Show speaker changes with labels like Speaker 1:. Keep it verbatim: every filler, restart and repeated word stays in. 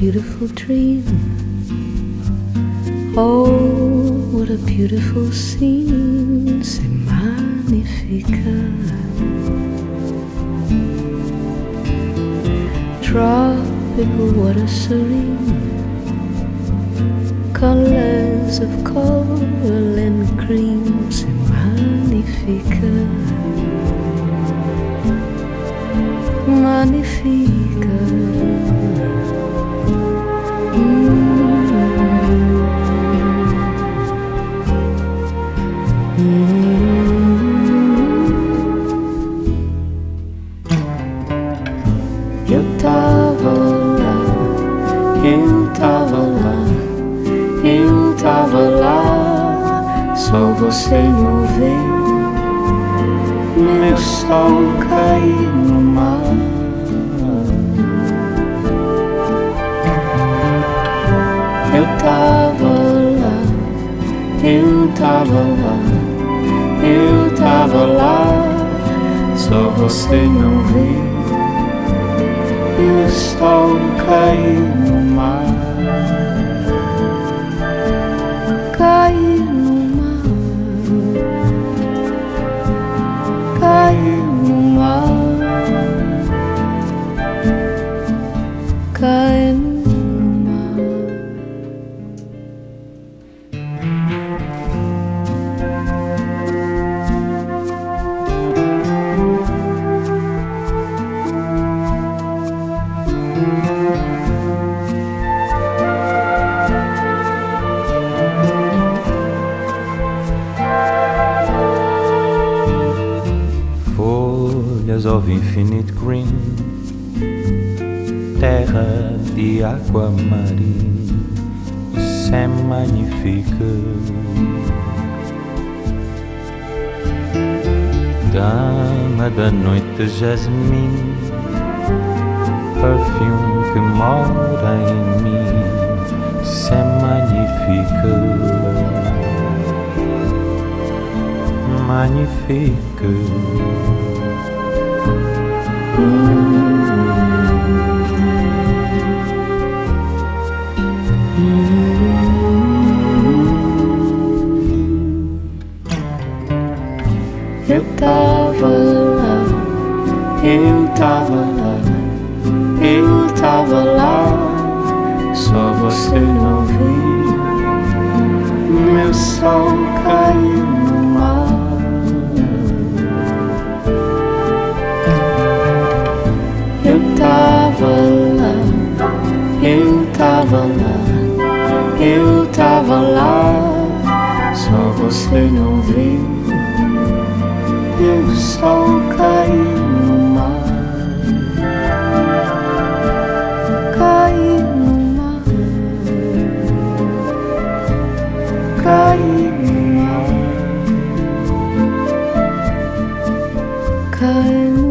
Speaker 1: beautiful dream. Oh, what a beautiful scene. C'est magnifique. Tropical water serene, colors of coral and cream. C'est magnifique. Magnifique. Eu tava lá, eu tava lá, eu tava lá, só você não vê meu sol cair no mar. Eu tava lá, eu tava lá, eu tava lá, só você não vê e o sol cair no mar. Cair no mar, cair no mar, cair no mar.
Speaker 2: Of infinite green, terra de água marinha, c'est magnifique. Dama da noite, jasmim, perfume que mora em mim, c'est magnifique. Magnifique.
Speaker 1: Eu tava lá, eu tava lá, eu tava lá, só você não viu meu sol cair no mar. Eu tava lá, eu tava lá, eu tava lá, só você não viu e o sol cair no mar. Cair no mar, cair no mar, cair no mar.